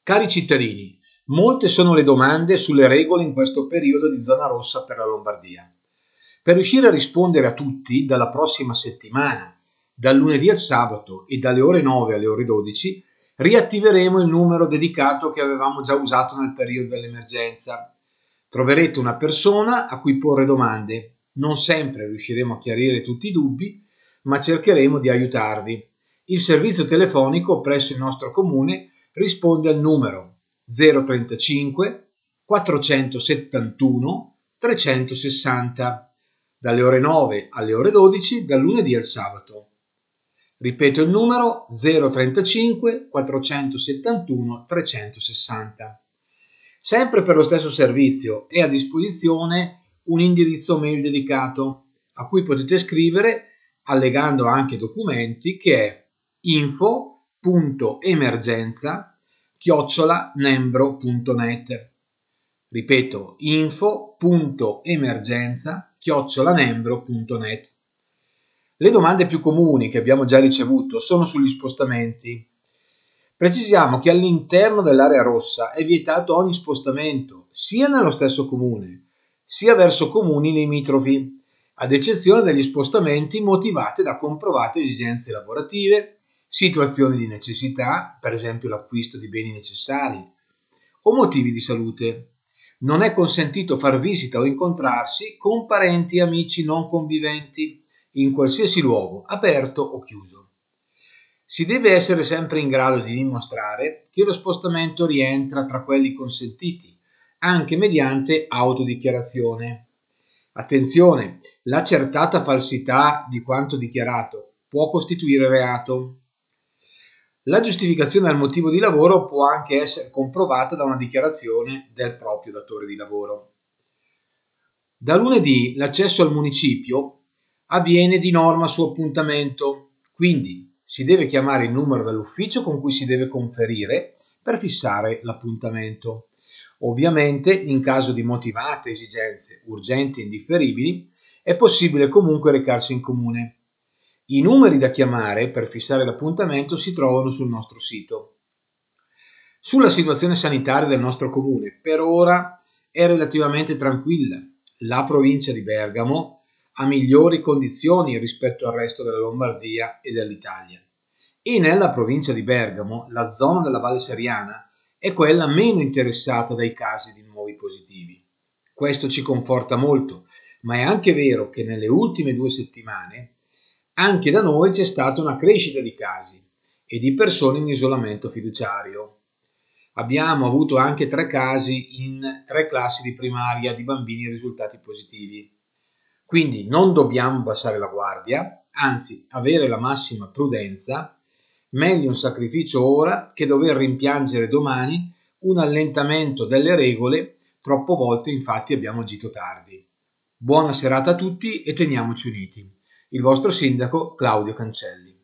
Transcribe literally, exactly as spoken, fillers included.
Cari cittadini, molte sono le domande sulle regole in questo periodo di zona rossa per la Lombardia. Per riuscire a rispondere a tutti, dalla prossima settimana, dal lunedì al sabato e dalle ore nove alle ore dodici, riattiveremo il numero dedicato che avevamo già usato nel periodo dell'emergenza. Troverete una persona a cui porre domande. Non sempre riusciremo a chiarire tutti i dubbi, ma cercheremo di aiutarvi. Il servizio telefonico presso il nostro comune risponde al numero zero trentacinque quattrocentosettantuno trecentosessanta dalle ore nove alle ore dodici dal lunedì al sabato. Ripeto il numero zero trentacinque quattrocentosettantuno trecentosessanta. Sempre per lo stesso servizio è a disposizione un indirizzo mail dedicato a cui potete scrivere allegando anche documenti, che è info punto emergenza chiocciola nembro punto net. Ripeto, info punto emergenza chiocciola nembro punto net. Le domande più comuni che abbiamo già ricevuto sono sugli spostamenti. Precisiamo che all'interno dell'area rossa è vietato ogni spostamento, sia nello stesso comune, sia verso comuni limitrofi, ad eccezione degli spostamenti motivati da comprovate esigenze lavorative, situazioni di necessità, per esempio l'acquisto di beni necessari, o motivi di salute. Non è consentito far visita o incontrarsi con parenti e amici non conviventi, in qualsiasi luogo, aperto o chiuso. Si deve essere sempre in grado di dimostrare che lo spostamento rientra tra quelli consentiti, anche mediante autodichiarazione. Attenzione, l'accertata falsità di quanto dichiarato può costituire reato. La giustificazione al motivo di lavoro può anche essere comprovata da una dichiarazione del proprio datore di lavoro. Da lunedì l'accesso al municipio avviene di norma su appuntamento, quindi si deve chiamare il numero dell'ufficio con cui si deve conferire per fissare l'appuntamento. Ovviamente, in caso di motivate esigenze urgenti e indifferibili, è possibile comunque recarsi in comune. I numeri da chiamare per fissare l'appuntamento si trovano sul nostro sito. Sulla situazione sanitaria del nostro comune, per ora è relativamente tranquilla. La provincia di Bergamo ha migliori condizioni rispetto al resto della Lombardia e dell'Italia. E nella provincia di Bergamo, la zona della Valle Seriana è quella meno interessata dai casi di nuovi positivi. Questo ci conforta molto, ma è anche vero che nelle ultime due settimane anche da noi c'è stata una crescita di casi e di persone in isolamento fiduciario. Abbiamo avuto anche tre casi in tre classi di primaria di bambini risultati positivi. Quindi non dobbiamo abbassare la guardia, anzi avere la massima prudenza. Meglio un sacrificio ora che dover rimpiangere domani un allentamento delle regole. Troppe volte infatti abbiamo agito tardi. Buona serata a tutti e teniamoci uniti. Il vostro sindaco Claudio Cancelli.